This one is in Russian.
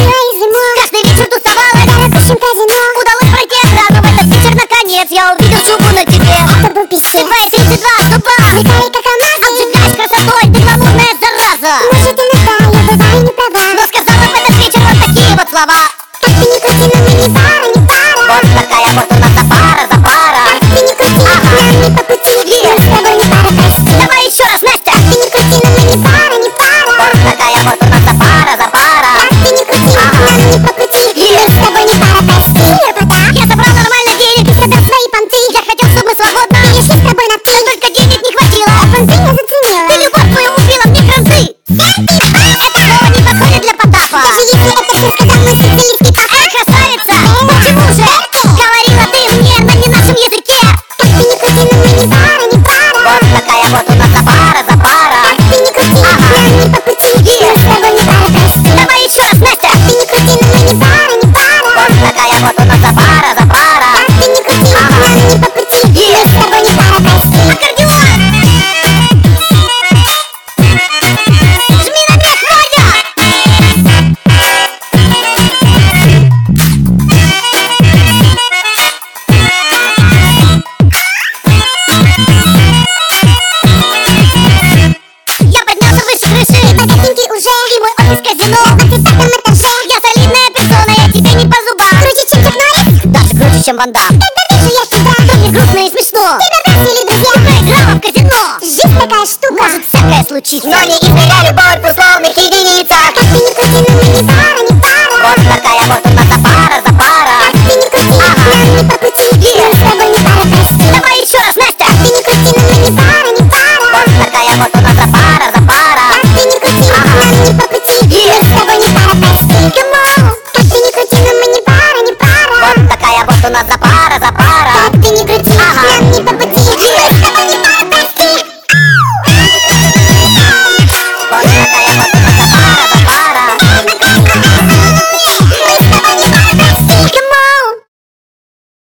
Каждый вечер тусовалась в дорогущем казино. Удалось пройти охрану в этот вечер наконец. Я увидел шубу на тебе. Это был писец. Твои 32 зуба Сверкали как алмазы. обжигаешь красотой, ты гламурная зараза. Может, иногда я бываю не права, Но сказала в этот вечер вот такие вот слова. как ты не крути, но мы не пара, не пара. Вот такая вот у нас запара, запара. Как ты не крути, нам не по пути. Мы с тобой не пара, прости. Давай еще раз, Настя. Как ты не крути, но мы не пара, не пара. Вот такая вот у нас запара, запара. Как ты не крути, нам не по пути. Мы с тобой не пара, прости. Я собрал нормально денег, Ты сказал свои понты. я хотел, чтобы мы свободно Перешли с тобой на ты. но только денег не хватило. Понты не заценила. Ты любовь мою убила мне кранты. Это слово не подходит для Потапа. Даже если это все сказал мой сицилийский папа. Красавица, почему же говорила ты мне на не нашем языке? Как ты не крути, но мы не пара, не пара. Вот такая вот у нас запара, запара. Как ты не крути, нам не по пути. Мы с тобой не пара, прости. Давай еще раз, Настя. Как ты не крути, но мы не пара, не пара. Вот такая вот у нас запара, запара. Как ты не крути, нам не по пути. Мы с тобой не пара, прости. Аккордеон! Жми на бег, Водя! Я поднялся выше крыши, Богатенький уже, и мой офис казино. на 30-м этаже. Я солидная персона, я тебе не по зубам. Круче, чем Чак Норрис. Даже круче, чем Ван Дам. Когда вижу я тебя, То мне грустно и смешно. тебя бросили друзья. Проиграла в казино. Жизнь такая штука. Может всякое случиться, но не измеряй любовь в условных единицах. Как ты не крути, но мы не пара, не пара. Вот такая вот у нас запара.